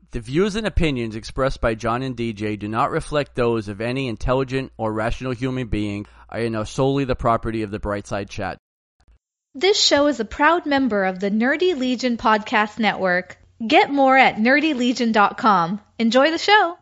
The views and opinions expressed by John and DJ do not reflect those of any intelligent or rational human being and are solely the property of the Brightside Chat. This show is a proud member of the Nerdy Legion Podcast Network. Get more at nerdylegion.com. Enjoy the show!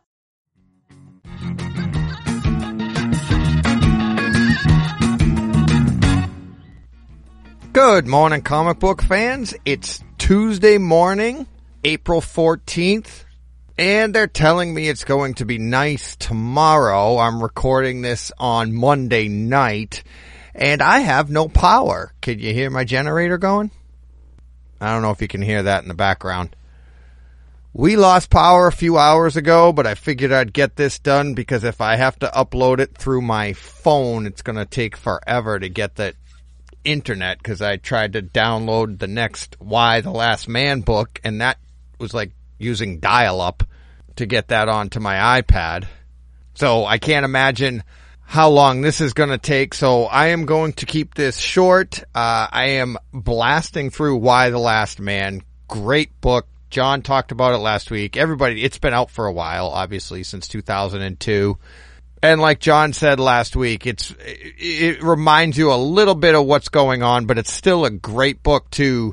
Good morning, comic book fans. It's Tuesday morning, April 14th, and they're telling me it's going to be nice tomorrow. I'm recording this on Monday night, and I have no power. Can you hear my generator going? I don't know if you can hear that in the background. We lost power a few hours ago, but I figured I'd get this done because if I have to upload it through my phone, it's going to take forever to get the internet, because I tried to download the next Y the Last Man book, and that was like using dial-up to get that onto my iPad. So I can't imagine how long this is going to take, so I am going to keep this short. I am blasting through Y the Last Man. Great book. John talked about it last week. Everybody, it's been out for a while, obviously, since 2002. And like John said last week, it reminds you a little bit of what's going on, but it's still a great book you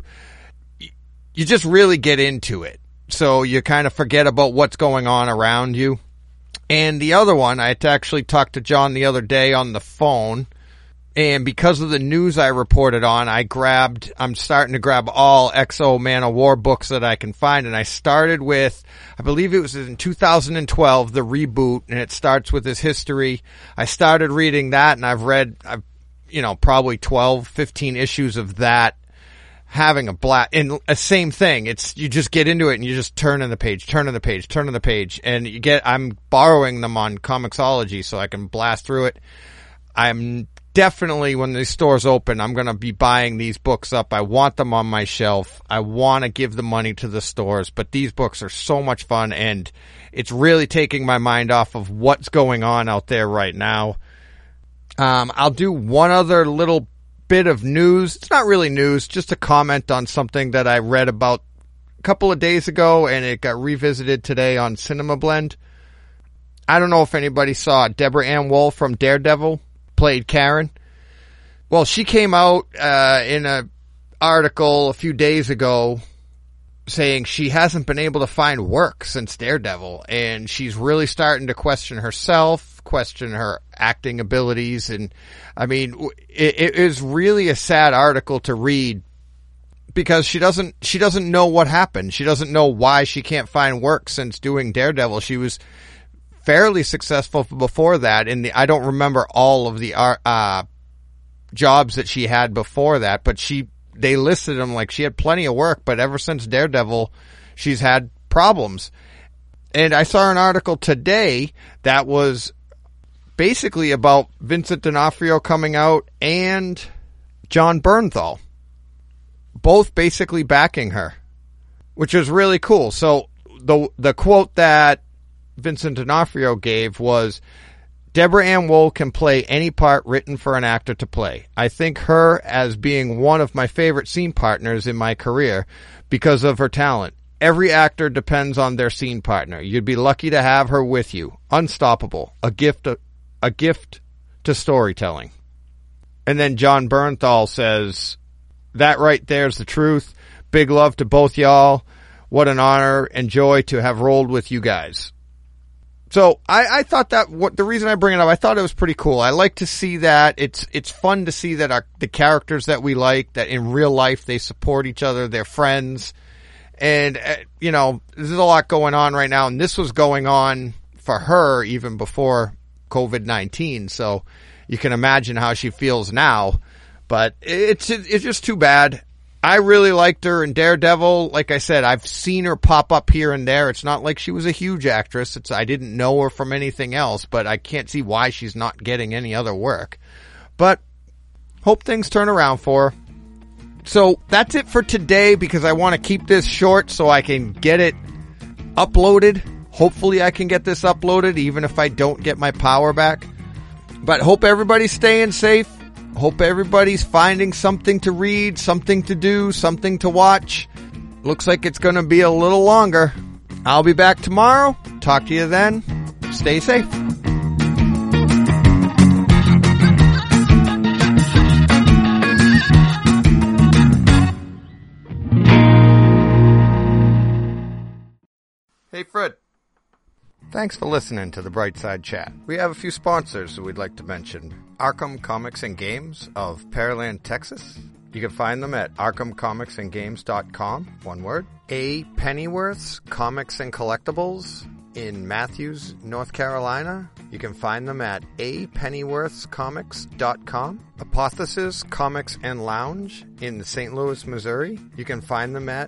just really get into it. So you kind of forget about what's going on around you. And the other one, I had to actually talk to John the other day on the phone. And because of the news I reported on, I'm starting to grab all X-O Man-O-War books that I can find. And I started with, I believe it was in 2012, the reboot, and it starts with his history. I started reading that, and I've read, probably 12, 15 issues of that, having a blast. And the same thing. You just get into it and you just turn in the page. And I'm borrowing them on Comixology so I can blast through it. I'm definitely, when these stores open, I'm going to be buying these books up. I want them on my shelf. I want to give the money to the stores, but these books are so much fun, and it's really taking my mind off of what's going on out there right now. I'll do one other little bit of news. It's not really news, just a comment on something that I read about a couple of days ago, and it got revisited today on Cinema Blend. I don't know if anybody saw Deborah Ann Woll from Daredevil played Karen. Well, she came out in an article a few days ago saying she hasn't been able to find work since Daredevil, and she's really starting to question herself, question her acting abilities, and I mean, it is really a sad article to read because she doesn't know what happened. She doesn't know why she can't find work since doing Daredevil. She was fairly successful before that. I don't remember all of the jobs that she had before that, but they listed them like she had plenty of work, but ever since Daredevil, she's had problems. And I saw an article today that was basically about Vincent D'Onofrio coming out and Jon Bernthal, both basically backing her, which was really cool. So the quote that Vincent D'Onofrio gave was, Deborah Ann Woll can play any part written for an actor to play. I think her as being one of my favorite scene partners in my career because of her talent. Every actor depends on their scene partner. You'd be lucky to have her with you. Unstoppable. A gift to storytelling. And then Jon Bernthal says, that right there's the truth. Big love to both y'all. What an honor and joy to have rolled with you guys. So I thought that the reason I bring it up, I thought it was pretty cool. I like to see that. It's fun to see that the characters that we like, that in real life they support each other, they're friends. And, there's a lot going on right now. And this was going on for her even before COVID-19. So you can imagine how she feels now. But it's just too bad. I really liked her in Daredevil. Like I said, I've seen her pop up here and there. It's not like she was a huge actress. I didn't know her from anything else, but I can't see why she's not getting any other work. But hope things turn around for her. So that's it for today, because I want to keep this short so I can get it uploaded. Hopefully I can get this uploaded even if I don't get my power back. But hope everybody's staying safe. Hope everybody's finding something to read, something to do, something to watch. Looks like it's going to be a little longer. I'll be back tomorrow. Talk to you then. Stay safe. Hey, Fred. Thanks for listening to the Brightside Chat. We have a few sponsors that we'd like to mention. Arkham Comics and Games of Pearland, Texas. You can find them at arkhamcomicsandgames.com, one word. A. Pennyworth's Comics and Collectibles in Matthews, North Carolina. You can find them at apennyworthscomics.com. Apothesis Comics and Lounge in St. Louis, Missouri. You can find them at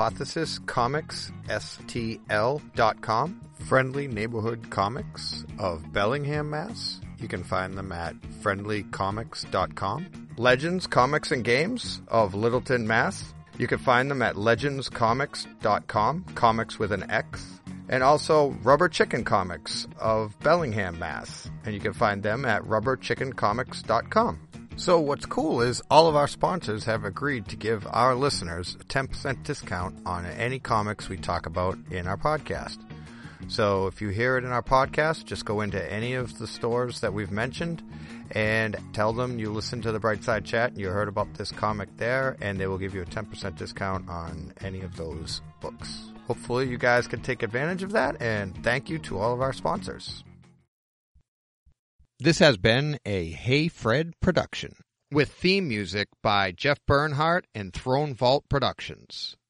apothesiscomicsstl.com. Friendly Neighborhood Comics of Bellingham, Mass. You can find them at friendlycomics.com. Legends Comics and Games of Littleton, Mass. You can find them at legendscomics.com, comics with an X. And also Rubber Chicken Comics of Bellingham, Mass. And you can find them at rubberchickencomics.com. So what's cool is all of our sponsors have agreed to give our listeners a 10% discount on any comics we talk about in our podcast. So if you hear it in our podcast, just go into any of the stores that we've mentioned and tell them you listened to the Brightside Chat and you heard about this comic there, and they will give you a 10% discount on any of those books. Hopefully you guys can take advantage of that, and thank you to all of our sponsors. This has been a Hey Fred production with theme music by Jeff Bernhardt and Throne Vault Productions.